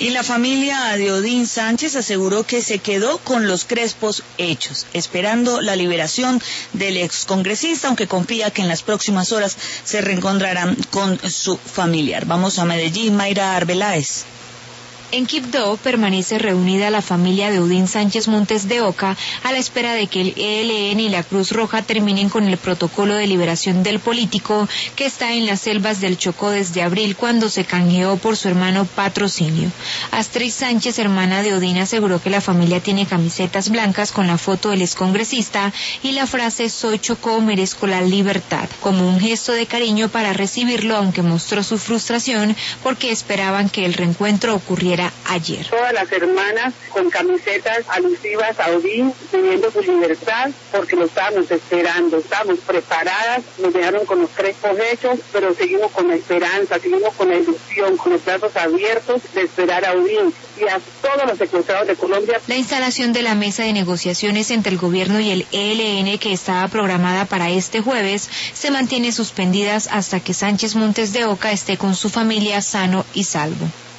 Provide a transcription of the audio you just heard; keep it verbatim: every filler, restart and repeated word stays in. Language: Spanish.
Y la familia de Odín Sánchez aseguró que se quedó con los crespos hechos, esperando la liberación del excongresista, aunque confía que en las próximas horas se reencontrarán con su familiar. Vamos a Medellín, Mayra Arbeláez. En Quibdó permanece reunida la familia de Odín Sánchez Montes de Oca a la espera de que el E L N y la Cruz Roja terminen con el protocolo de liberación del político que está en las selvas del Chocó desde abril, cuando se canjeó por su hermano Patrocinio. Astrid Sánchez, hermana de Odín, aseguró que la familia tiene camisetas blancas con la foto del excongresista y la frase "Soy Chocó, merezco la libertad", como un gesto de cariño para recibirlo, aunque mostró su frustración porque esperaban que el reencuentro ocurriera ayer. Todas las hermanas con camisetas alusivas a Odín pidiendo su libertad, porque lo estábamos esperando, estábamos preparadas, nos dejaron con los crespos hechos, pero seguimos con la esperanza, seguimos con la ilusión, con los brazos abiertos de esperar a Odín y a todos los secuestrados de Colombia. La instalación de la mesa de negociaciones entre el gobierno y el E L N, que estaba programada para este jueves, se mantiene suspendidas hasta que Sánchez Montes de Oca esté con su familia sano y salvo.